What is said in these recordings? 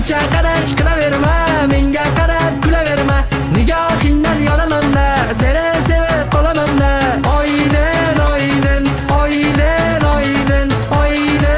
Hincha qarash qilaverma, menga qarab kulaverma. Nigohingdan yonaman-da, seni sevib qolaman-da. Oydin, oydin, oydin, oydin, oydin.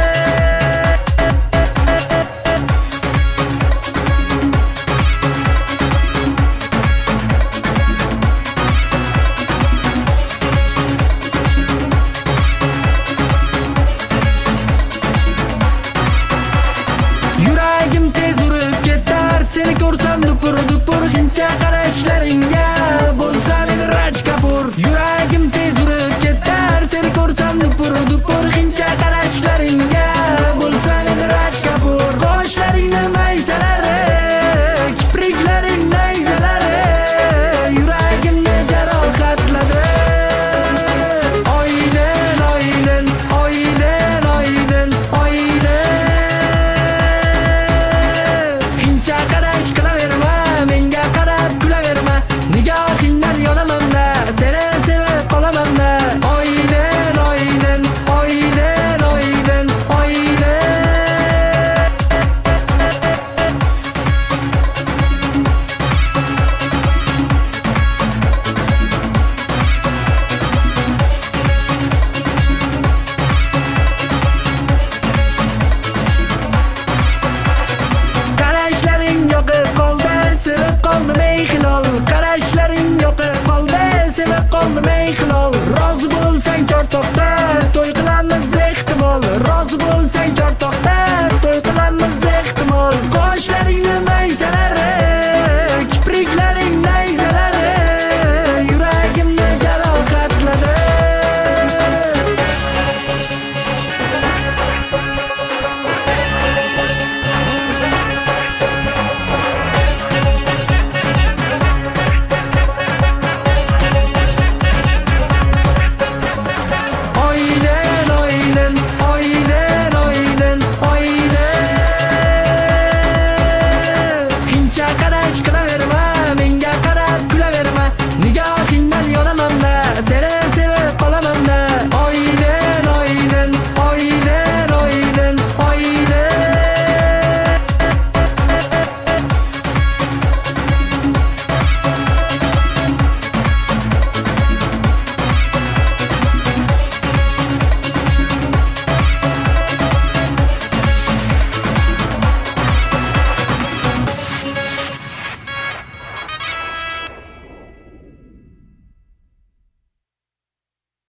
Yuragim tez urib ketar, seni ko'rsam dupur-dupur. Hincha qarashlaringga bo'lsam edi Raj Kapur. Yuragim tez urib ketar, seni ko'rsam dupur-dupur. Hincha qarashlaringga bo'lsam edi Raj Kapur. Qoshlaringni maysalari, kipriklaring nayzalari yuragimni jarohatladi. Oydin, oydin, oydin, oydin, oydin. Hincha qarash qilaverma, menga qarab kulaverma. Nigohingdan yonaman-da, seni sevib qolaman-da. Oydin, oydin, oydin, oydin, oydin. Qarashlaring yoqib qoldi, sevib qoldim ey hilol. Qarashlaring yoqib qoldi, sevib qoldim ey hilol. Rozi bo'lsang chortoqda to'y